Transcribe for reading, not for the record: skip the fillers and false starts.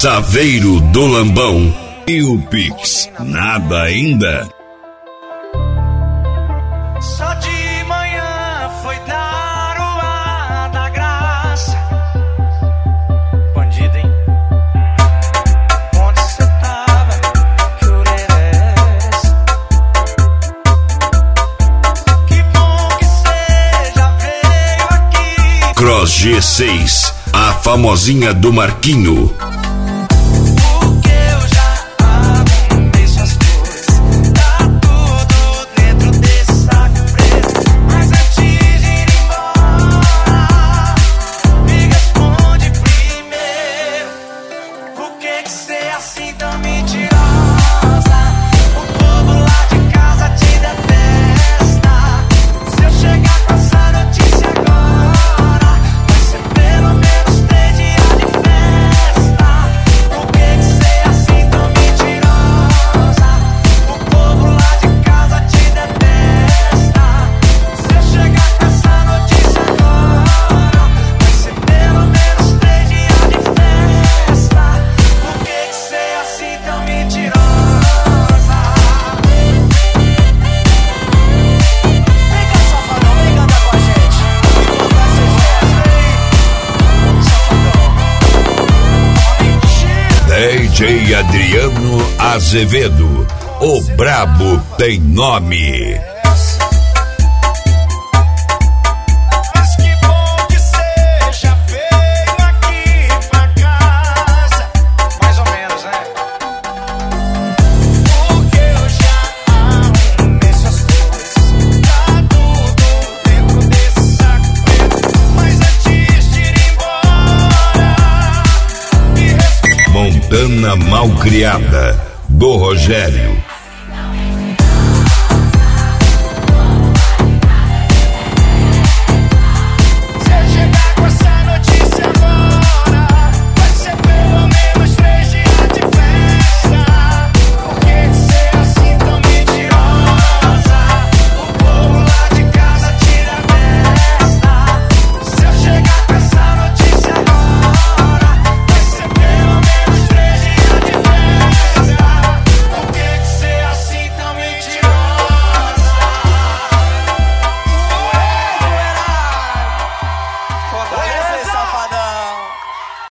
Saveiro do Lambão. E o Pix, nada ainda? Só de manhã foi dar o ar da graça. Bandido, hein? Onde cê tava? Que orelhas? Que bom que cê já veio aqui. Cross G6, a famosinha do Marquinho. DJ Adriano Azevedo, o brabo tem nome. Mas que bom que cê já veio aqui pra casa. Mais ou menos, né? Porque eu já arrumei suas coisas. Tá tudo dentro desse saco preto. Mas antes de ir embora, me responde. Montana Malcriada, do Rogério.